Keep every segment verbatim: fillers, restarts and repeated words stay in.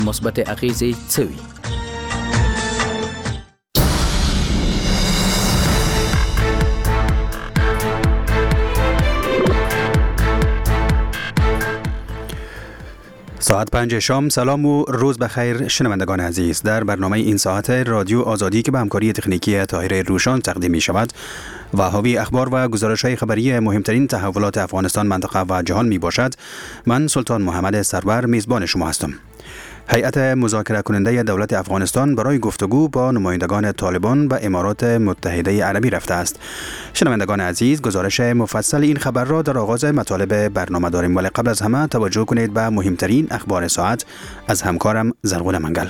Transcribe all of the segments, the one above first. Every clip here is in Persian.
مثبت اغیزی چوی. ساعت پنج شام. سلام و روز بخیر شنوندگان عزیز. در برنامه این ساعت رادیو آزادی که به همکاری تکنیکی طاهر روشان تقدیم می شود و حاوی اخبار و گزارش های خبری مهمترین تحولات افغانستان، منطقه و جهان می باشد، من سلطان محمد سرور میزبان شما هستم. هیئت مذاکره کننده دولت افغانستان برای گفتگو با نمایندگان طالبان به امارات متحده عربی رفته است. شنوندگان عزیز، گزارش مفصل این خبر را در آغاز مطالب برنامه داریم، ولی قبل از همه توجه کنید به مهمترین اخبار ساعت از همکارم زرغون منگل.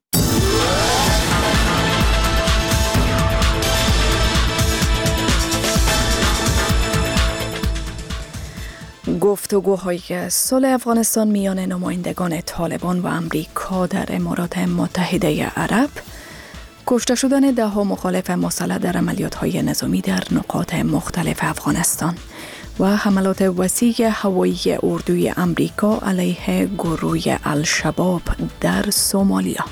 گفتگوهای صلح افغانستان میان نمایندگان طالبان و امریکا در امارات متحده عرب، کشته شدن ده ها مخالف مسلح در عملیات‌های نظامی در نقاط مختلف افغانستان و حملات وسیع هوایی اردوی امریکا علیه گروه الشباب در سومالیا.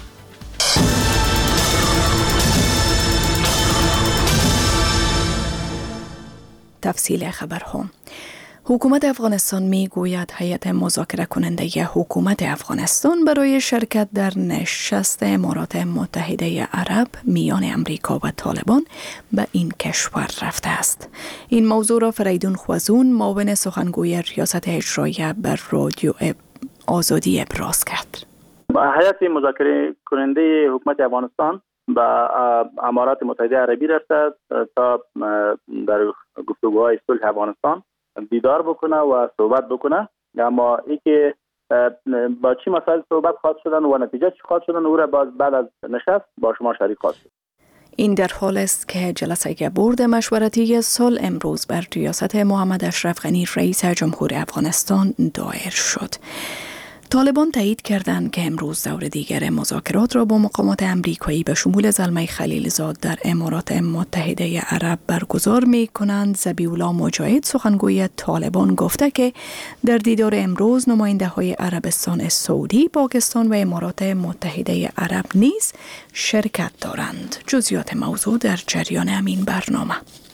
تفصیل خبرها. حکومت افغانستان می گوید هیئت مذاکره کننده حکومت افغانستان برای شرکت در نشست امارات متحده عرب میان امریکا و طالبان به این کشور رفته است. این موضوع را فریدون خوازون، معاون سخنگوی ریاست اجرایی بر رادیو آزادی ابراز کرد. هیئت مذاکره کننده حکومت افغانستان به امارات متحده عربی رفته تا در گفتگوهای صلح افغانستان دیدار بکنه و صحبت بکنه، اما ای که با چی مسائل صحبت خواهد شدن و نتیجه چی خواهد شدن او را باز بعد از نشست با شما شریک خواهد شد. این در حال است که جلسه بورد مشورتی صلح امروز بر ریاست محمد اشرف غنی رئیس جمهور افغانستان دایر شد. طالبان تایید کردند که امروز دور دیگر مذاکرات را با مقامات امریکایی به شمول زلمه خلیلزاد در امارات متحده عرب برگزار می کنند. ذبیح الله مجاهد، سخنگوی طالبان، گفته که در دیدار امروز نماینده های عربستان سعودی، پاکستان و امارات متحده عرب نیز شرکت دارند. جزئیات موضوع در جریان همین برنامه.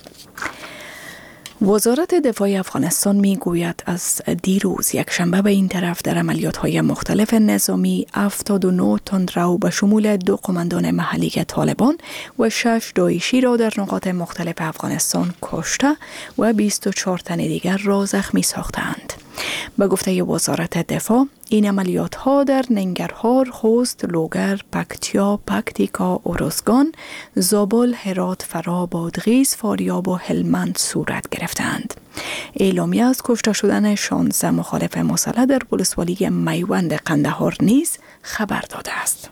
وزارت دفاع افغانستان می گوید از دیروز یک شنبه به این طرف در عملیات‌های مختلف نظامی هفتاد و نه تندرو به شمول دو قماندان محلی طالبان و شش داعشی را در نقاط مختلف افغانستان کشته و بیست و چهار تن دیگر را زخمی ساختند. به گفته وزارت دفاع، این عملیات ها در ننگرهار، خوست، لوگر، پکتیا، پکتیکا، ارزگان، زابل، هرات، فرا، بادغیس، فاریاب و هلمند صورت گرفتند. اعلامیه از کشته شدن شانزده مخالف مسلح در ولسوالی میوند قندهار نیز خبر داده است.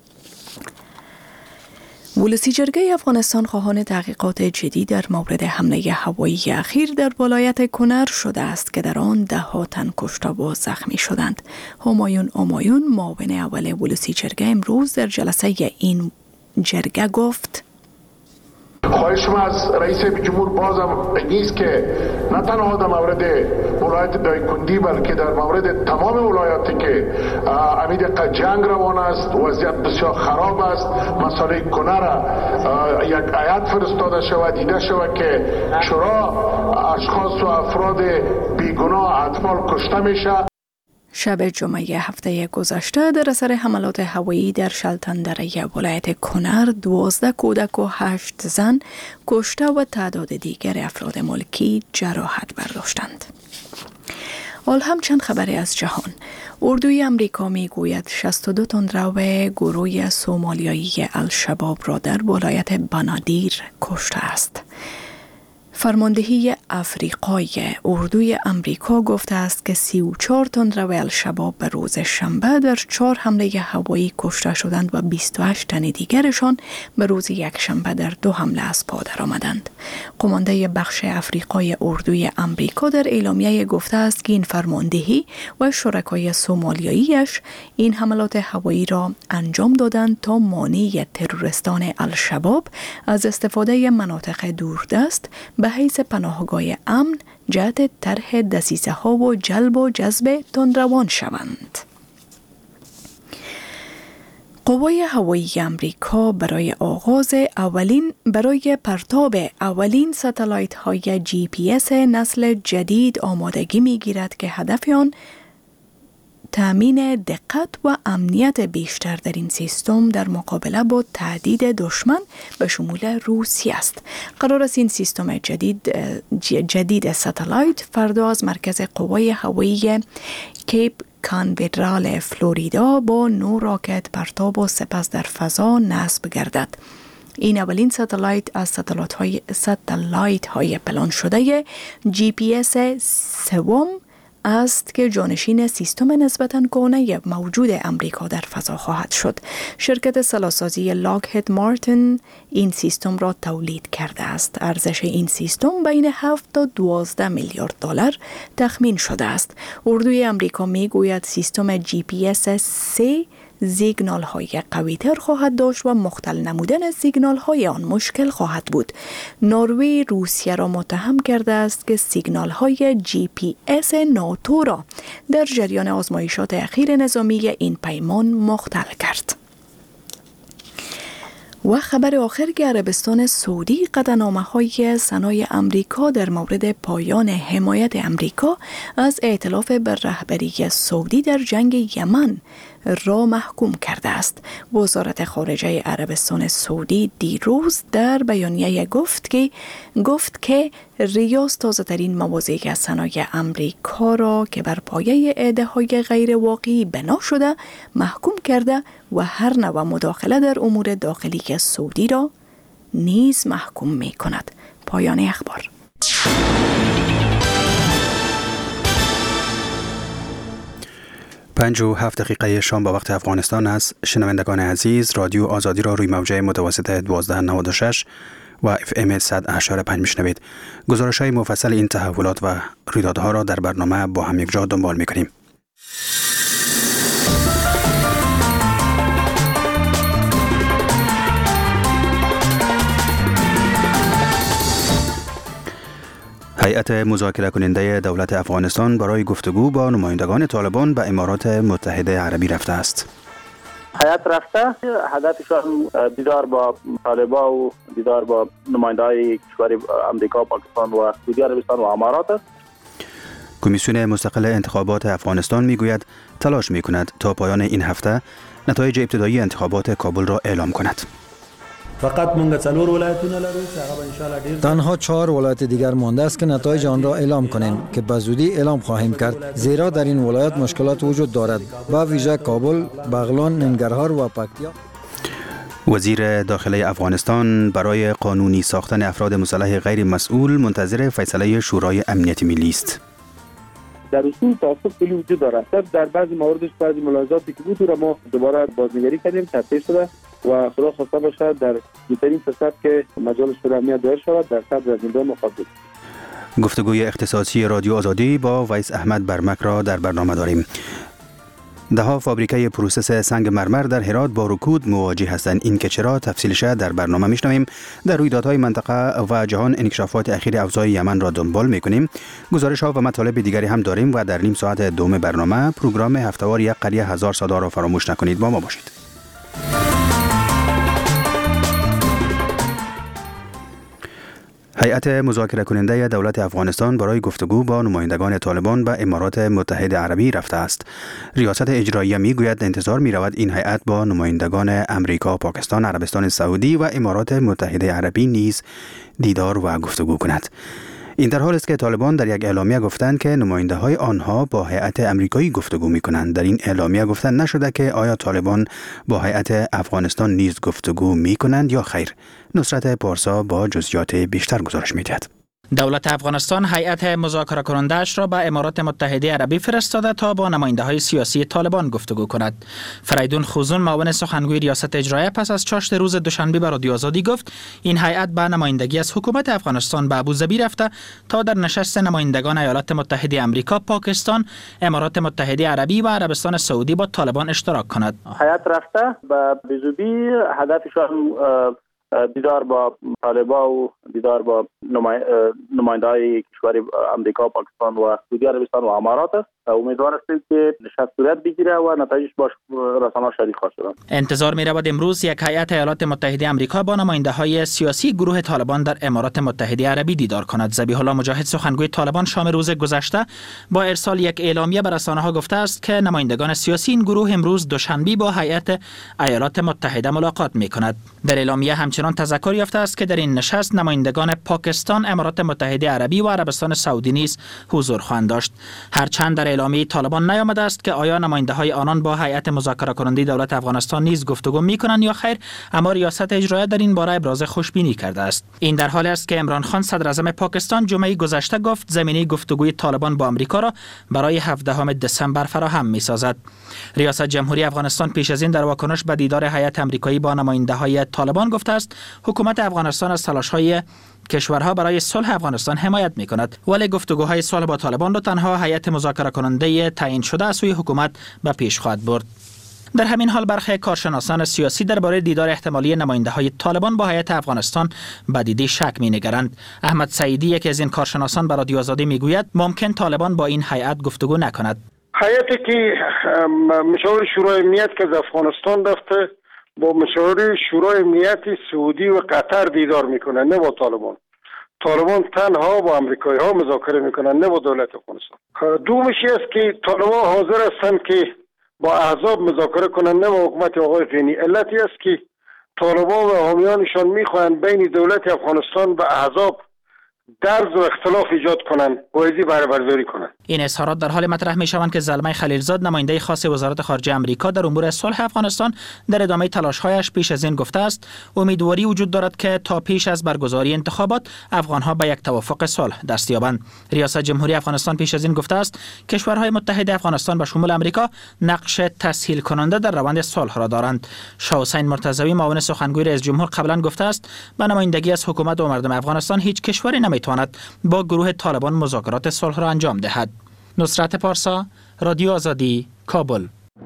ولسی جرگه افغانستان خواهان تحقیقات جدی در مورد حمله هوایی اخیر در ولایت کنر شده است که در آن ده ها تن کشته و زخمی شدند. همایون امایون، معاون اول ولسی جرگه، امروز در جلسه این جرگه گفت: خواهش ما از رئیس جمهور بازم نیست که نه تنها در مورد ولایت دایکندی بلکه در مورد تمام ولایاتی که امید جنگ روان است، وضعیت بسیار خراب است، مسئله کنه را یک هیئت فرستاده شود، دیده شود که چرا اشخاص و افراد بیگناه اطفال کشته میشه. شب جمعه هفته گذشته در اثر حملات هوایی در شلتندره ولایت کنر دوازده کودک و هشت زن کشته و تعداد دیگر افراد ملکی جراحت برداشتند. حال هم چند خبری از جهان. اردوی امریکا می گوید شصت و دو تندرو گروه سومالیایی الشباب را در ولایت بنادیر کشته است. فرماندهی افریقای اردوی امریکا گفته است که سی و چهار تندرو الشباب به روز شنبه در چهار حمله هوایی کشته شدند و بیست و هشت تن دیگرشان به روز یک شنبه در دو حمله از پا درآمدند. قمانده بخش افریقای اردوی امریکا در اعلامیه گفته است که این فرماندهی و شرکای سومالیاییش این حملات هوایی را انجام دادند تا مانع تروریستان الشباب از استفاده مناطق دوردست به حیث پناهگاه امن جهت طرح دسیسه ها و جلب و جذب تندروان شوند. قوای هوایی امریکا برای آغاز اولین برای پرتاب اولین ستلایت های جی پی اس نسل جدید آمادگی می گیرد که هدف آن تامین دقت و امنیت بیشتر در این سیستم در مقابله با تهدید دشمن به شمول روسیه است. قرار است این سیستم جدید جدید ستلایت فردا از مرکز قوای هوایی کیپ کانویدرال فلوریدا با نو راکت پرتاب و سپس در فضا نصب گردد. این اولین ستلایت از ستلایت های, ستلایت های پلان شده جی پی اس سوم است که جانشین سیستم نسبتاً کهنه موجود امریکا در فضا خواهد شد. شرکت سلاح‌سازی لاکهید مارتن این سیستم را تولید کرده است. ارزش این سیستم بین هفت تا دوازده میلیارد دلار تخمین شده است. اردوی امریکا می گوید سیستم جی پی اس سه سیگنال های قوی تر خواهد داشت و مختل نمودن سیگنال های آن مشکل خواهد بود. نروژ روسیه را متهم کرده است که سیگنال های جی پی اس ناتو را در جریان آزمایشات اخیر نظامی این پیمان مختل کرد. و خبر آخر که عربستان سعودی قطعنامه های ثنای امریکا در مورد پایان حمایت امریکا از ائتلاف بر رهبری سعودی در جنگ یمن را محکوم کرده است. وزارت خارجه عربستان سعودی دیروز در بیانیه گفت که گفت که ریاض تازه ترین مواضع ثنای امریکا را که بر پایه ادعاهای غیر واقعی بنا شده محکوم کرده و هر نوع مداخله در امور داخلی سعودی را نیز محکوم می کند. پایان اخبار. پنج و هفت دقیقه شام با وقت افغانستان است. شنوندگان عزیز، رادیو آزادی را روی موجه متوسط دوازده نود و شش و اف ام صد و هشت پنج میشنوید. گزارش های مفصل این تحولات و رویدادها را در برنامه با هم یک جا دنبال میکنیم. هیئت مذاکره کننده دولت افغانستان برای گفتگو با نمایندگان طالبان به امارات متحده عربی رفته است. هیئت رفته هدفشان دیدار با طالبان و دیدار با نماینده‌های کشور امریکا، پاکستان و سعودی عربستان و امارات است. کمیسیون مستقل انتخابات افغانستان میگوید تلاش میکند تا پایان این هفته نتایج ابتدایی انتخابات کابل را اعلام کند. فقط مونږ څلور ولایتونه لرو چې هغه ان شاء الله ډیر تنها چهار ولایت دیگر مانده است که نتایج آن را اعلام کنیم که به زودی اعلام خواهیم کرد، زیرا در این ولایت مشکلات وجود دارد، با ویژه کابل، بغلان، ننگرهار و پکتیا. وزیر داخلی افغانستان برای قانونی ساختن افراد مسلح غیر مسئول منتظر فیصله شورای امنیت ملی است. در اصول توافق کلی وجود دارد. در بعضی مواردش بعضی ملاحظاتی که بود را ما دوباره بازنگری کردیم، تصحیح شده و خدا خواسته باشد در بهترین فرصت که مجال شورای امنیت دایر شود در صدر زنده مقابل. گفتگوی اختصاصی رادیو آزادی با ویس احمد برمک را در برنامه داریم. دهها فابریکه پروسس سنگ مرمر در هرات با رکود مواجه هستند. این که چرا تفصیلش در برنامه میشنویم. در رویدادهای منطقه و جهان انکشافات اخیر اوضاع یمن را دنبال میکنیم. گزارش ها و مطالب دیگری هم داریم و در نیم ساعت دوم برنامه پروگرام هفته‌وار یک قریه هزار صدا را فراموش نکنید. با ما باشید. هیئت مذاکره کننده دولت افغانستان برای گفتگو با نمایندگان طالبان به امارات متحده عربی رفته است. ریاست اجراییه میگوید انتظار می‌رود این هیئت با نمایندگان امریکا، پاکستان، عربستان سعودی و امارات متحده عربی نیز دیدار و گفتگو کند. این در حالی است که طالبان در یک اعلامیه گفتند که نماینده های آنها با هیئت امریکایی گفتگو می کنند. در این اعلامیه گفتن نشده که آیا طالبان با هیئت افغانستان نیز گفتگو می کنند یا خیر. نصرت پارسا با جزئیات بیشتر گزارش می دهد. دولت افغانستان هیئت مذاکره کننده‌اش را به امارات متحده عربی فرستاده تا با نماینده‌های سیاسی طالبان گفتگو کند. فریدون خوزون معاون سخنگوی ریاست اجراییه پس از چاشت روز دوشنبه به رادیو آزادی گفت این هیئت به نمایندگی از حکومت افغانستان به ابوظبی رفته تا در نشست نمایندگان ایالات متحده آمریکا، پاکستان، امارات متحده عربی و عربستان سعودی با طالبان اشتراک کند. هیئت رفته به ابوظبی هدفشان دیدار با طالبان و دیدار با نماینده‌های کشور امریکا، پاکستان و سعودی عربستان و امارات است. امیدوار هستیم که نشست صورت بگیره و نتایجش با رسانه‌ها شریک خواهد شد. انتظار می رود امروز یک هیئت ایالات متحده آمریکا با نماینده های سیاسی گروه طالبان در امارات متحده عربی دیدار کند. ذبیح الله مجاهد سخنگوی طالبان شام روز گذشته با ارسال یک اعلامیه به رسانه‌ها گفته است که نمایندگان سیاسی این گروه امروز دوشنبه با هیئت ایالات متحده ملاقات می کند. در اعلامیه همچنان تذکر یافته است که در این نشست نمایندگان پاکستان، امارات متحده عربی و عربستان سعودی نیز حضور خواهند داشت. هرچند در اعلامیه طالبان نیامده است که آیا نماینده های آنان با هیئت مذاکره کننده دولت افغانستان نیز گفتگو می کنند یا خیر، اما ریاست اجرایی در این باره ابراز خوشبینی کرده است. این در حالی است که عمران خان صدر اعظم پاکستان جمعه گذشته گفت زمینه گفتگوی طالبان با آمریکا را برای هفدهم دسامبر فراهم می سازد. ریاست جمهوری افغانستان پیش از این در واکنش به دیدار هیئت آمریکایی با نماینده های طالبان گفته است حکومت افغانستان از تلاش‌های کشورها برای صلح افغانستان حمایت می کند، ولی گفتگوهای صلح با طالبان را تنها هیئت مذاکره کننده تعیین شده از سوی حکومت به پیش خواهد برد. در همین حال برخی کارشناسان سیاسی درباره دیدار احتمالی نماینده های طالبان با هیئت افغانستان به دیده شک می نگرند. احمد سعیدی یکی از این کارشناسان به رادیو آزادی می گوید ممکن طالبان با این هیئت گفتگو نکند. هیئتی که مشاور شورای امنیت که از افغانستان رفته با مشاور شورای امنیت سعودی و قطر دیدار میکنن، نه با طالبان. طالبان تنها با امریکایی ها مذاکره میکنن، نه با دولت افغانستان. دومشی است که طالبان حاضر هستند که با احزاب مذاکره کنن، نه با حکومت آقای غنی. علتی است که طالبان و حامیانشان میخواهند بین دولت افغانستان و احزاب درز و اختلاف ایجاد کنند و ازی بهره برداری کنند. این اظهارات در حال مطرح می شوند که زلمه خلیلزاد نماینده خاص وزارت خارجه آمریکا در امور صلح افغانستان در ادامه تلاش‌هایش پیش از این گفته است امیدواری وجود دارد که تا پیش از برگزاری انتخابات افغان‌ها به یک توافق صلح دست یابند. ریاست جمهوری افغانستان پیش از این گفته است کشورهای متحد افغانستان به شمول آمریکا نقش تسهیل کننده در روند صلح را دارند. شاه حسین مرتضوی معاون سخنگوی رئیس جمهور قبلا گفته است به نمایندگی از حکومت و مردم افغانستان هیچ کشوری نمیتواند با گروه طالبان مذاکرات صلح را انجام دهد. نصرت پارسا، رادیو آزادی، کابل.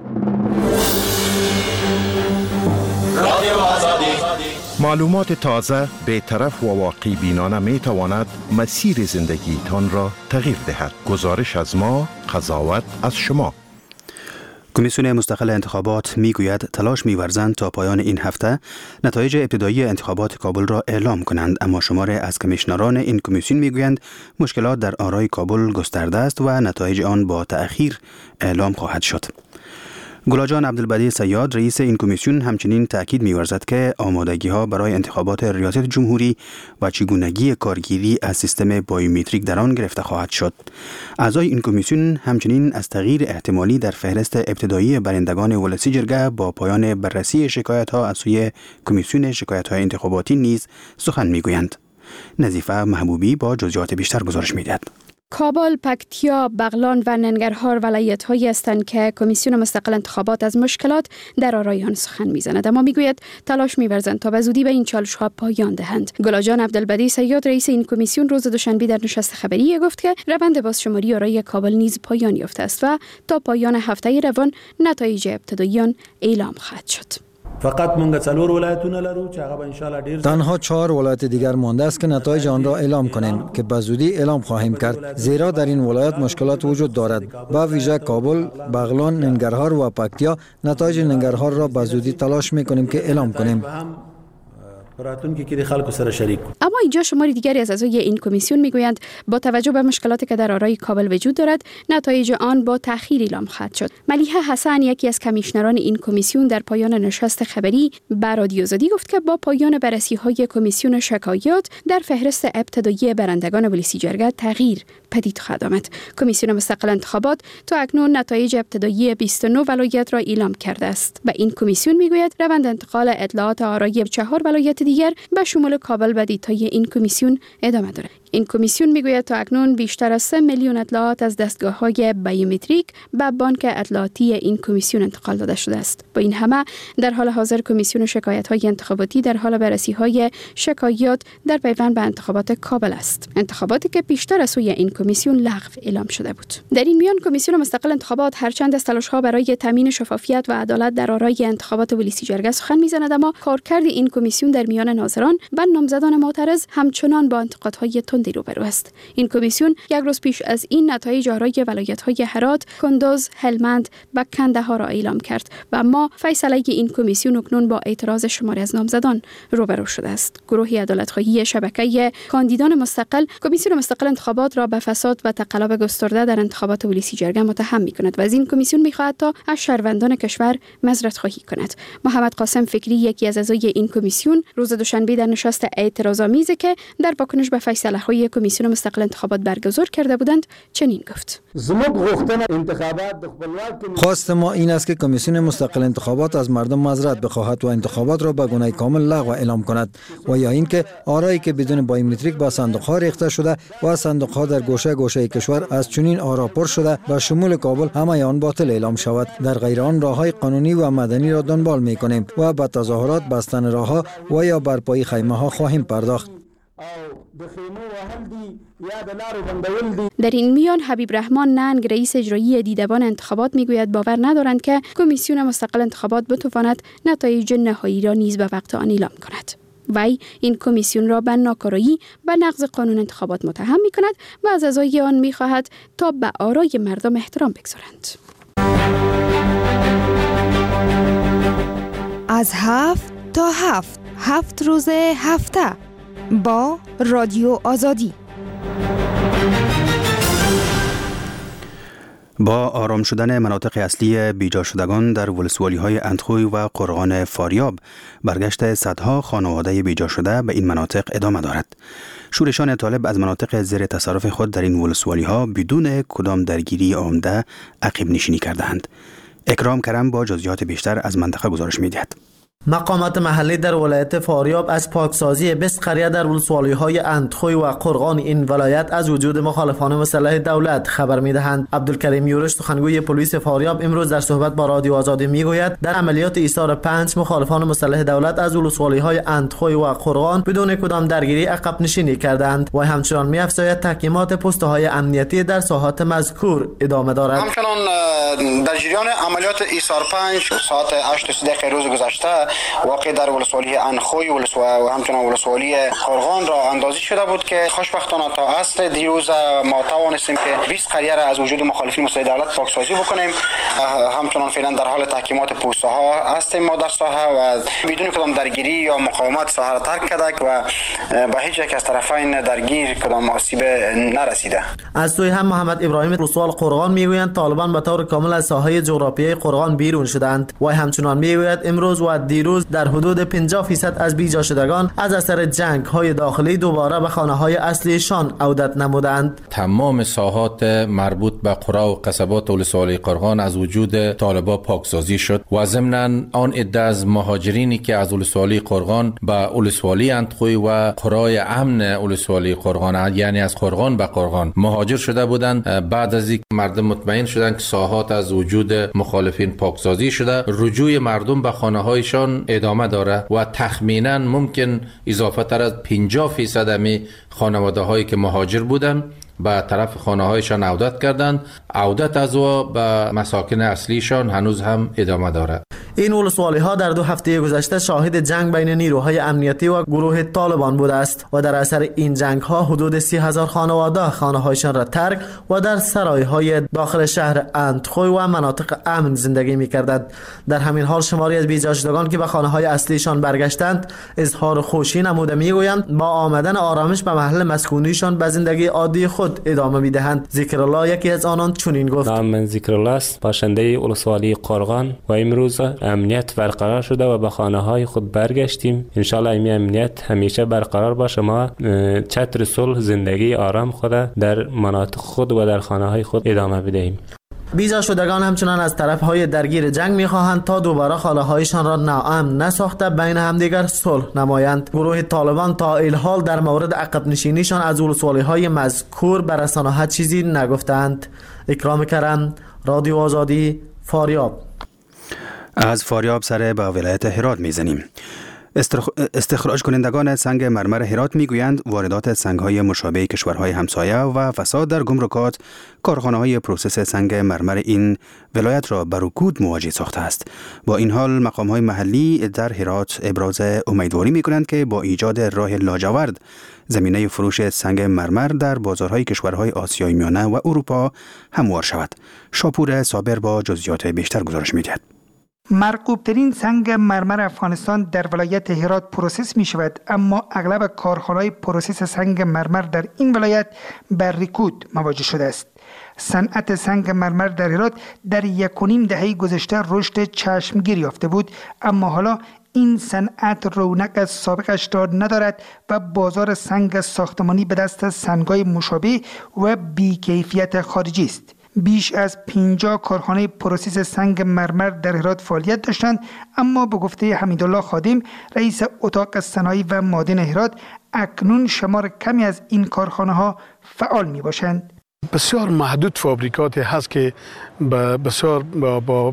معلومات تازه، بی‌طرف و واقعی بینانه می تواند مسیر زندگی تان را تغییر دهد. گزارش از ما، قضاوت از شما. کمیسیون مستقل انتخابات میگوید تلاش می‌ورزند تا پایان این هفته نتایج ابتدایی انتخابات کابل را اعلام کنند، اما شمار از کمیشنران این کمیسیون میگویند مشکلات در آرای کابل گسترده است و نتایج آن با تأخیر اعلام خواهد شد. گلاجان عبدالبدی صیاد رئیس این کمیسیون همچنین تاکید می‌ورزد که آمادگی‌ها برای انتخابات ریاست جمهوری و چگونگی کارگیری از سیستم بایومتریک در آن گرفته خواهد شد. اعضای این کمیسیون همچنین از تغییر احتمالی در فهرست ابتدایی برندگان ولسی جرگه با پایان بررسی شکایت‌ها از سوی کمیسیون شکایت‌های انتخاباتی نیز سخن می‌گویند. نظیفه محبوبی با جزئیات بیشتر گزارش می‌دهد. کابل، پکتیا، بغلان و ننگرهار ولایت‌هایی هستند که کمیسیون مستقل انتخابات از مشکلات در آرای آن سخن می‌زند، اما می‌گوید تلاش می‌ورزند تا به زودی به این چالش‌ها پایان دهند. گلاجان عبدالبدی صیاد رئیس این کمیسیون روز دوشنبه در نشست خبری گفت که روند بازشماری آرای کابل نیز پایان یافته است و تا پایان هفته روان نتایج ابتدایی آن اعلام خواهد شد. فقط مونږ څلور ولایتونه لرو چې هغه به ان شاء الله ډیر تنها چهار ولایت دیگر مانده است که نتایج آن را اعلام کنیم که به زودی اعلام خواهیم کرد، زیرا در این ولایت مشکلات وجود دارد. با ویژه کابل، بغلان، ننگرهار و پکتیا نتایج ننگرهار را به زودی تلاش می‌کنیم که اعلام کنیم. اما اینجا شماری دیگری از اعضای این کمیسیون میگویند با توجه به مشکلاتی که در آرای کابل وجود دارد نتایج آن با تأخیر اعلام خواهد شد. ملیحه حسن یکی از کمیشنران این کمیسیون در پایان نشست خبری به رادیو آزادی گفت که با پایان بررسی‌های کمیسیون شکایات در فهرست ابتدایی برندگان ولسی جرگه تغییر پدید خواهد آمد. کمیسیون مستقل انتخابات تا اکنون نتایج ابتدایی بیست و نه ولایت را اعلام کرده است و این کمیسیون میگوید روند انتقال اطلاعات آرای چهار ولایت دیگر به شمول کابل به دیتای این کمیسیون ادامه دارد. این کمیسیون میگوید تا اکنون بیشتر از سه میلیون اطلاعات از دستگاه‌های بایومتریک به بانک اطلاعاتی این کمیسیون انتقال داده شده است. با این همه در حال حاضر کمیسیون شکایت‌های انتخاباتی در حال بررسی‌های شکایات در پیوند به انتخابات کابل است. انتخاباتی که پیشتر از سوی این کمیسیون لغو اعلام شده بود. در این میان کمیسیون مستقل انتخابات هرچند از تلاش‌ها برای تامین شفافیت و عدالت در آرای انتخابات ولسی جرگه سخن می‌زند، اما کارکرد این کمیسیون در میان ناظران و نامزدان معترض همچنان با انتقادهای تند سربلندی روبرو است. این کمیسیون یک روز پیش از این نتایج آرای ولایت‌های هرات، کندوز، هلمند و کندهار را اعلام کرد و اما فیصله این کمیسیون اکنون با اعتراض شماری از نامزدان روبرو شده است. گروه عدالت‌خواهی شبکه کاندیدان مستقل کمیسیون مستقل انتخابات را به فساد و تقلب گسترده در انتخابات ولسی جرگه متهم می‌کند و از این کمیسیون می‌خواهد تا از شهروندان کشور معذرت خواهی کند. محمد قاسم فکری، یکی از اعضای این کمیسیون، روز دوشنبه در نشست اعتراض‌آمیزی که در واکنش به فیصله‌های کمیسیون مستقل انتخابات برگزار کرده بودند چنین گفت: خواست ما این است که کمیسیون مستقل انتخابات از مردم معذرت بخواهد و انتخابات را به گونه کامل لغو اعلام کند و یا اینکه آرایی که بدون بایومتریک با صندوق‌ها ریخته شده و صندوق‌ها در گوشه گوشه کشور از چنین آرا پر شده به شمول کابل همه آن باطل اعلام شود. در غیر آن راه‌های قانونی و مدنی را دنبال می‌کنیم و به تظاهرات، بستن راه‌ها و یا برپایی خیمه‌ها خواهیم پرداخت. در این میان حبیب رحمان ننگ، رئیس اجرایی دیدبان انتخابات، میگوید باور ندارند که کمیسیون مستقل انتخابات بتواند نتایج نهایی را نیز به وقت آن اعلام کند. وی این کمیسیون را به ناکارایی و نقض قانون انتخابات متهم می کند و از اعضای آن می خواهد تا به آرای مردم احترام بگذارند. از هفت تا هفت هفت روز هفته با رادیو آزادی. با آرام شدن مناطق اصلی بیجا شدگان در ولسوالی های اندخوی و قرغان فاریاب، برگشت صدها خانواده بیجا شده به این مناطق ادامه دارد. شورشان طالب از مناطق زیر تصرف خود در این ولسوالی ها بدون کدام درگیری عمده عقب نشینی کردند. اکرام کرم با جزئیات بیشتر از منطقه گزارش می‌دهد. مقامات محلی در ولایت فاریاب از پاکسازی بیست قریه در ولسوالی‌های اندخوی و قرغان این ولایت از وجود مخالفان مسلح دولت خبر می‌دهند. عبدالکریم یورش، سخنگوی پلیس فاریاب، امروز در صحبت با رادیو آزادی می‌گوید در عملیات ایثار پنج مخالفان مسلح دولت از ولسوالی‌های اندخوی و قرغان بدون کدام درگیری عقب نشینی کردند و همچنان می‌افزاید تحکیمات پست‌های امنیتی در ساحات مذکور ادامه دارد. همچنان در جریان عملیات ایثار پنج ساعت هشت و سی دقیقه روز گذشته واقع در ولسوالی اندخوی و همچنان ولسوالی قرغان را اندازی شده بود که خوشبختانه تا عصر دیروز ما توانستیم که بیست قریه را از وجود مخالفین مسلح دولت پاکسازی بکنیم. همچنان فعلا در حال تحکیمات پوسته ها هستیم ما در ساحه و بدون کدام درگیری یا مقاومت ساحه را ترک کرده و به هیچ یک از طرفین درگیر کدام آسیب نرسیده. از سوی هم محمد ابراهیم ولسوال قرغان میگویند طالبان به طور کامل از ساحه جغرافیایی قرغان بیرون شدند و همچنان میگوید امروز و دیروز در حدود پنجاه درصد از بیجا شدگان از اثر جنگ های داخلی دوباره به خانه های اصلیشان عودت نمودند. تمام ساحات مربوط به قرا و قصبات ولسوالی قرغان از وجود طالبان پاکسازی شد و ضمناً آن عده از مهاجرینی که از ولسوالی قرغان به ولسوالی اندخوی و قرای امن ولسوالی قرغان، یعنی از قرغان به قرغان مهاجر شده بودند، بعد از اینکه مردم مطمئن شدند که ساحات از وجود مخالفین پاکسازی شده، رجوع مردم به خانه هایشان ادامه داره و تخمینا ممکن اضافه تر از پنجاه درصد امی خانواده هایی که مهاجر بودن به طرف خانه هایشان عودت کردند. عودت از و به مساکن اصلیشان هنوز هم ادامه دارد. این ولسوالی ها در دو هفته گذشته شاهد جنگ بین نیروهای امنیتی و گروه طالبان بوده است و در اثر این جنگ ها حدود سی هزار خانواده خانه هایشان را ترک و در سرای های داخل شهر اندخوی و مناطق امن زندگی می کردند. در همین حال شماری از بیجا شدگان که به خانه های اصلیشان برگشتند اظهار خوشی نموده، می گویند با آمدن آرامش به محل مسکونیشان به زندگی عادی خود ادامه می دهند. ذکرالله یکی از آنان چنین گفت: نام من ذکرالله است، باشنده ولسوالی قرغان و امروز امنیت برقرار شده و به خانه های خود برگشتیم. انشالله این امنیت همیشه برقرار باشه. ما چتر صلح زندگی آرام خود در مناطق خود و در خانه های خود ادامه بدهیم. بیجا شدگان همچنان از طرفهای درگیر جنگ می‌خواهند تا دوباره خانه‌هایشان را ناامن نساخته بین همدیگر صلح نمایند. گروه طالبان تا الحال در مورد عقب نشینیشان از ولسوالی‌های مذکور به رسانه‌ها چیزی نگفتند. اکرام کرم، رادیو آزادی، فاریاب. از فاریاب سر به ولایت هرات میزنیم. استخراج کنندگان سنگ مرمر هرات میگویند واردات سنگ‌های مشابه کشورهای همسایه و فساد در گمرکات کارخانه‌های پروسس سنگ مرمر این ولایت را بر رکود مواجه ساخته است. با این حال مقام‌های محلی در هرات ابراز امیدواری می‌کنند که با ایجاد راه لاجورد زمینه فروش سنگ مرمر در بازارهای کشورهای آسیای میانه و اروپا هموار شود. شاپور صابر با جزئیات بیشتر گزارش می‌دهد. مرغوب ترین سنگ مرمر افغانستان در ولایت هرات پروسس می شود، اما اغلب کارخانه‌های پروسس سنگ مرمر در این ولایت بر رکود مواجه شده است. صنعت سنگ مرمر در هرات در یک و نیم دهه گذشته رشد چشمگیر یافته بود، اما حالا این صنعت رونق سابقش را ندارد و بازار سنگ ساختمانی به دست سنگ‌های مشابه و بی‌کیفیت خارجی است. بیش از پنجاه کارخانه پروسس سنگ مرمر در هرات فعالیت داشتند، اما به گفته حمیدالله خادم رئیس اتاق صنایع و معادن هرات اکنون شمار کمی از این کارخانه ها فعال می باشند. بسیار محدود فابریکاتی هست که بسیار با, با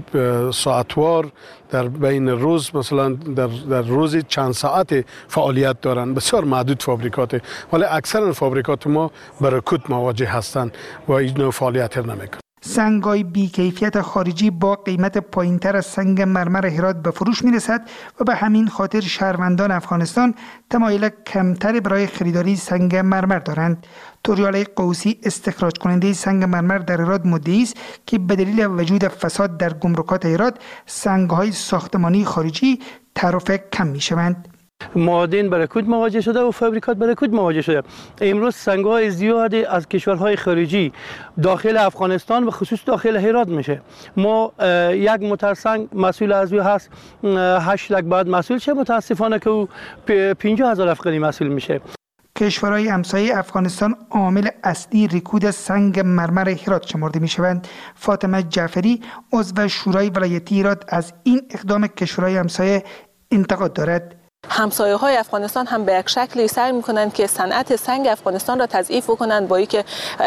ساعتوار در بین روز مثلا در, در روز چند ساعت فعالیت دارند. بسیار محدود فابریکاتی، ولی اکثر فابریکات ما به رکود مواجه هستند و این نوع فعالیت نمیکنند. سنگ‌های بی‌کیفیت خارجی با قیمت پایینتر از سنگ مرمر هرات به فروش می‌رسد و به همین خاطر شهروندان افغانستان تمایل کمتری برای خریداری سنگ مرمر دارند. توریاله قوسی استخراج کننده سنگ مرمر در هرات مدعی است که به دلیل وجود فساد در گمرکات هرات سنگ‌های ساختمانی خارجی تعرفه کم می‌شوند. معادن به رکود مواجه شده و فابریکات به رکود مواجه شده. امروز سنگ‌های زیادی از کشورهای خارجی داخل افغانستان و خصوص داخل هرات میشه. ما یک موتر سنگ مسئول از او هست هشت لک بعد مسئول شه، متاسفانه که او پنجاه هزار افغانی مسئول میشه. کشورهای همسایه افغانستان عامل اصلی رکود سنگ مرمر هرات شمرده میشوند. فاطمه جعفری عضو شورای ولایتی هرات از این اقدام کشورهای همسایه انتقاد دارد. همسایه های افغانستان هم به یک شکلی سعی میکنند که صنعت سنگ افغانستان را تضعیف کنند، با اینکه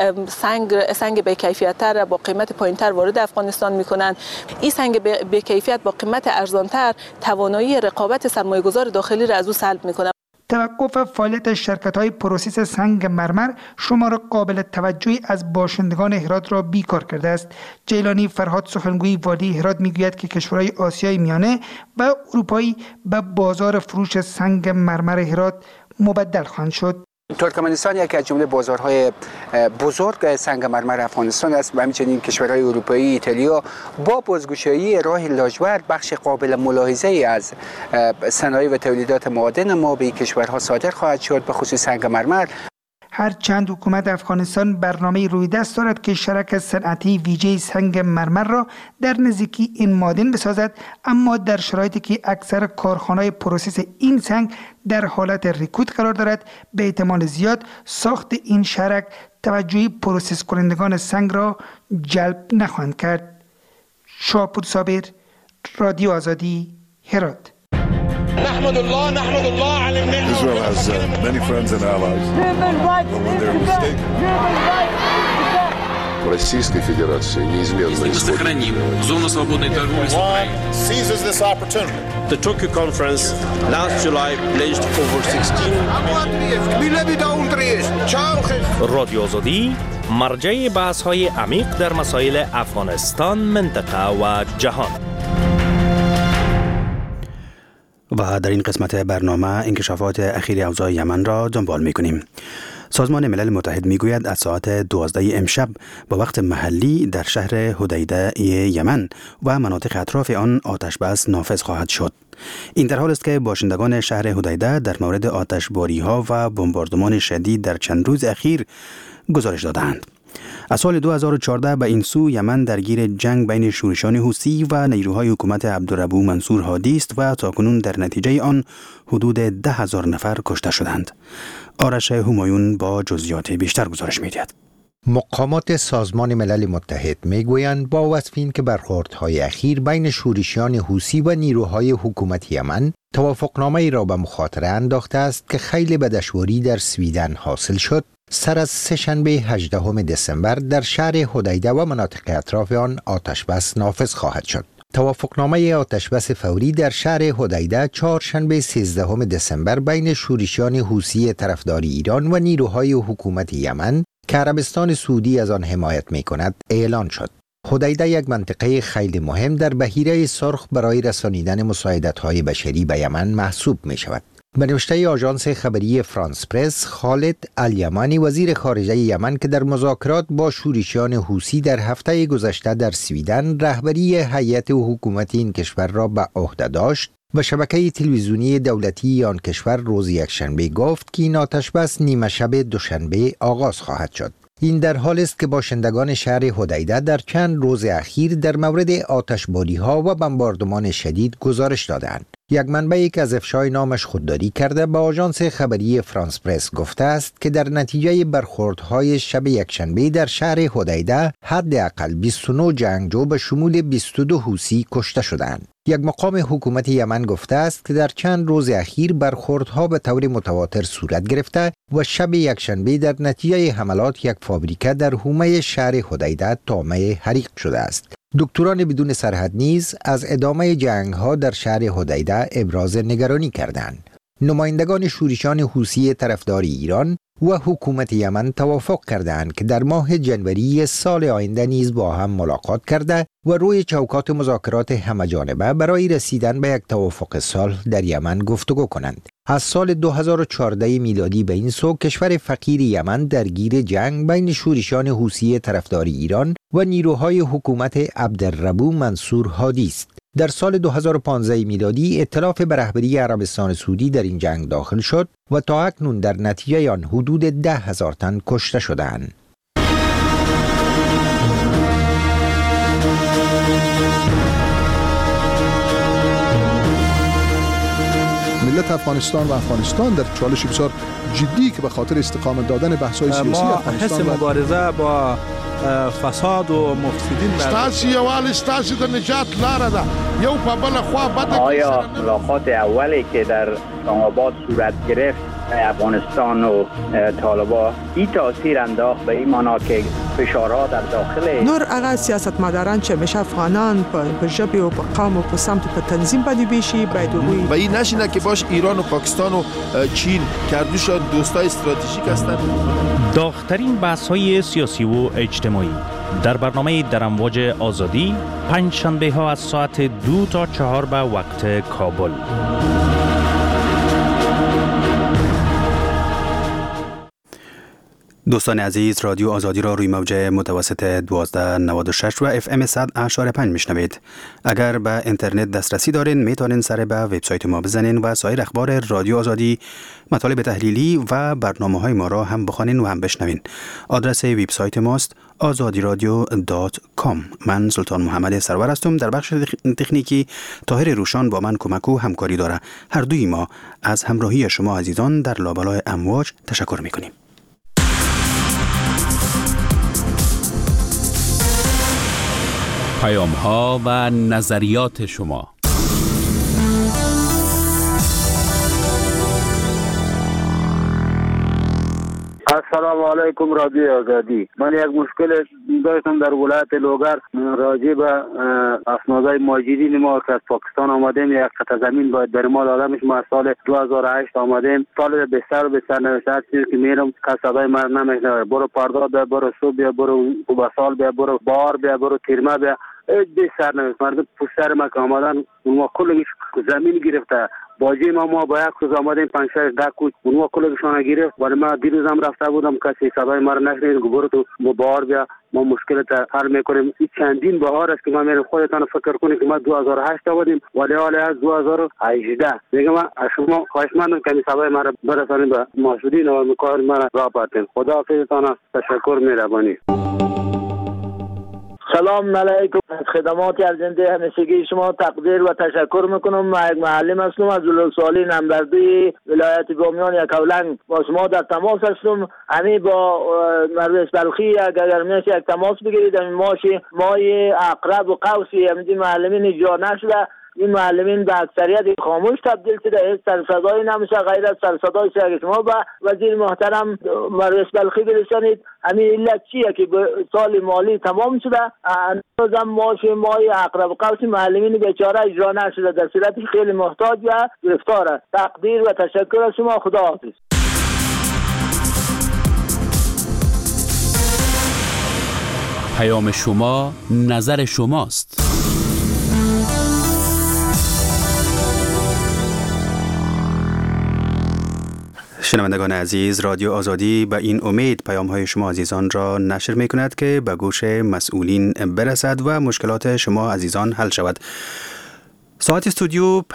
سنگ سنگ به کیفیت تر را با قیمت پایینتر وارد افغانستان میکنند. این سنگ به کیفیت با قیمت ارزانتر توانایی رقابت سرمایه‌گذار داخلی را از او سلب میکنند. توقف فعالیت شرکت‌های پروسس سنگ مرمر شمار قابل توجهی از باشندگان هرات را بیکار کرده است. جیلانی فرهاد سخنگوی والی هرات میگوید که کشورهای آسیای میانه و اروپایی به بازار فروش سنگ مرمر هرات مبدل خواهند شد. ترکمنستان یکی از جمله بازارهای بزرگ سنگ مرمر افغانستان است و همچنین کشورهای اروپایی، ایتالیا با بازگشایی راه لاجورد بخش قابل ملاحظه ای از صنایع و تولیدات معادن ما به کشورها صادر خواهد شد، به خصوص سنگ مرمر. هرچند حکومت افغانستان برنامه روی دست دارد که شرکت صنعتی ویژه سنگ مرمر را در نزدیکی این معادن بسازد، اما در شرایطی که اکثر کارخانه‌های پروسس این سنگ در حالت رکود قرار دارد، به احتمال زیاد ساخت این شرکت توجه پروسس کنندگان سنگ را جلب نخواهند کرد. شاپور صابر، رادیو آزادی، هرات. نحمد الله نحمد الله على النعمة. Israel has uh, many friends and allies. But when they're mistaken. Российской Федерации неизменно сохраним зону свободной торговли с Украиной. Seizes this opportunity. The Tokyo conference last July pledged over sixteen. رادیو آزادی مرجع بحث‌های عمیق در مسائل افغانستان، منطقه و جهان. و در این قسمت برنامه انکشافات اخیر اوضاع یمن را دنبال می‌کنیم. سازمان ملل متحد میگوید از ساعت دوازده امشب با وقت محلی در شهر حدیده یمن و مناطق اطراف آن آتش بس نافذ خواهد شد. این در حال است که باشندگان شهر حدیده در مورد آتشباری‌ها و بمباردمان شدید در چند روز اخیر گزارش دادند. از سال دو هزار و چهارده به این سو یمن درگیر جنگ بین شورشان حوثی و نیروهای حکومت عبدالربو منصور هادی است و تاکنون در نتیجه آن حدود ده هزار نفر کشته شدند. آرش همایون با جزئیات بیشتر گزارش می‌دهد. مقامات سازمان ملل متحد میگویند با وصف این که برخوردهای اخیر بین شورشیان حوثی و نیروهای حکومت یمن توافقنامه ای را به مخاطره انداخته است که خیلی به دشواری در سویدن حاصل شد، سر از سه‌شنبه هجدهم دسامبر در شهر حدیده و مناطق اطراف آن آتش بس نافذ خواهد شد. توافقنامه آتشبس فوری در شهر حدیده چهارشنبه سیزدهم دسامبر بین شورشیان حوثی طرفدار ایران و نیروهای حکومت یمن که عربستان سعودی از آن حمایت می‌کند اعلان شد. حدیده یک منطقه خیلی مهم در بحیره سرخ برای رسانیدن مساعدت‌های بشری به یمن محسوب می‌شود. به نوشته آژانس خبری فرانس پرس، خالد الیمانی وزیر خارجه یمن که در مذاکرات با شورشیان حوثی در هفته گذشته در سویدن رهبری هیئت حکومتی این کشور را به عهده داشت و شبکه تلویزیونی دولتی آن کشور روز یکشنبه گفت که این آتشبس نیمه شب دوشنبه آغاز خواهد شد. این در حال است که باشندگان شهر حدیده در چند روز اخیر در مورد آتشباری‌ها و بمباردمان شدید گزارش دادند. یک منبعی که از افشای نامش خودداری کرده به آژانس خبری فرانس پرس گفته است که در نتیجه برخوردهای شب یکشنبه در شهر حدیده حداقل بیست و نه جنگجو به شمول بیست و دو حوثی کشته شدند. یک مقام حکومت یمن گفته است که در چند روز اخیر برخوردها به طور متواتر صورت گرفته و شب یکشنبه در نتیجه حملات یک فابریکه در حومه شهر حدیده طامع حریق شده است. دکتران بدون سرحد نیز از ادامه جنگ‌ها در شهر حدیده ابراز نگرانی کردند. نمایندگان شورشیان حوثی طرفدار ایران و حکومت یمن توافق کردند که در ماه جنوری سال آینده نیز با هم ملاقات کرده و روی چوکات مذاکرات همه‌جانبه برای رسیدن به یک توافق صلح در یمن گفتگو کنند. از سال دو هزار و چهارده میلادی به این سو کشور فقیر یمن درگیر جنگ بین شورشیان حوثی طرفدار ایران و نیروهای حکومت عبدالربو منصور هادی است. در سال دو هزار و پانزده میلادی ائتلاف به رهبری عربستان سعودی در این جنگ داخل شد و تا اکنون در نتیجه آن حدود ده هزار تن کشته شدند. ملت افغانستان و افغانستان در چالش بسیار جدی که به خاطر استقامت دادن بحث‌های سیاسی افغانستان حس مبارزه با فساد و مفسدین ستاسي یوال ستاسي د نجات لاره ده یو په بل خوا بد. آیا ملاقات اولی که در اسلام آباد صورت گرفت افغانستان و طالبان این تاثیر انداخت به این معنا که فشارها در داخل نور اغا سیاستمداران چې مشه افغانان په ژبه او په قوم او په سمت په تنظیم باندې بشي باید وي و این نشینه که باش ایران و پاکستان و چین کردوشان دوستای استراتژیک هستند. داغ‌ترین بحث‌های سیاسی و اجتماعی در برنامه در امواج آزادی پنج شنبه ها از ساعت دو تا چهار به وقت کابل. دوستان عزیز، رادیو آزادی را روی موج متوسط دوازده نود و شش و اف ام صد و هشت و پنج میشنوید. اگر به اینترنت دسترسی دارین میتونین سر به وبسایت ما بزنین و سایر اخبار رادیو آزادی، مطالب تحلیلی و برنامه های ما را هم بخوانین و هم بشنوین. آدرس وبسایت ماست آزادی رادیو دات کام. من سلطان محمد سرور هستم. در بخش تکنیکی طاهر روشان با من کمک و همکاری داره. هر دوی ما از همراهی شما عزیزان در لابلای امواج تشکر میکنیم. پیام ها و نظریات شما. السلام علیکم رادیو آزادی. من یک مشکل داشتم در ولایت لوگر راجع به اسنادهای مهاجرین ما که از پاکستان آمدیم. یک قطعه زمین باید در ما داده میشه. ما سال دو هزار و هشت آمدیم. سال بسر و بسر نوشته هر چیزی که میرم کس صدای من نمیشنوه. برو پرداد بیا، برو صبح بیا، برو بسال بیا، برو بار بیا، برو تیرمه بیا. ای سر نوشت مردم پشتر ما که آمدن اونها کلش زمین گرفته. باجی ما ما با یک روز آمدیم پنج شش ده کوچ اونها کلشان گرفت. ولی ما دیروز هم رفته بودم کسی صدای ما را نشنید. برو تو بار بیا، ما مشکل تا حل میکنیم. این چندین بهار است که ما میرم. خودتان فکر کنید که ما دو هزار و هشت آمدیم ولی حالا از دو هزار و هجده دیگه ما از شما خواهشمندم که صدای ما را برسانید به مسئولین و کار ما را راه بردین. خداحافظتان. تشکر مهربانی. سلام علیکم. از خدمات ارجنده همیشگی شما تقدیر و تشکر میکنم. من یک معلم هستم از ولسوالی نمبردوی ولایت بامیان یکاولنگ. با شما در تماس هستم. همی با مرویس بلخی اگر میشه یک تماس بگیرید. همی ماشی مای اقرب و قوسی همی معلمین اجرا نشده این معلمین به اکثریت خاموش تبدیل شده، هیچ سرصدایی نمیشه غیر از سرصدای که شما به وزیر محترم مرویس بلخی برسانید. همین علت چیه که سال مالی تمام شده هنوزم معاش مای اقرب قوس معلمین بیچاره اجرا نشده، در صورتی خیلی محتاج و گرفتاره. تقدیر و تشکر از شما. خداحافظ. پیام شما نظر شماست. شنوندگان عزیز، رادیو آزادی به این امید پیام های شما عزیزان را نشر می کند که به گوش مسئولین برسد و مشکلات شما عزیزان حل شود. ساعت استودیو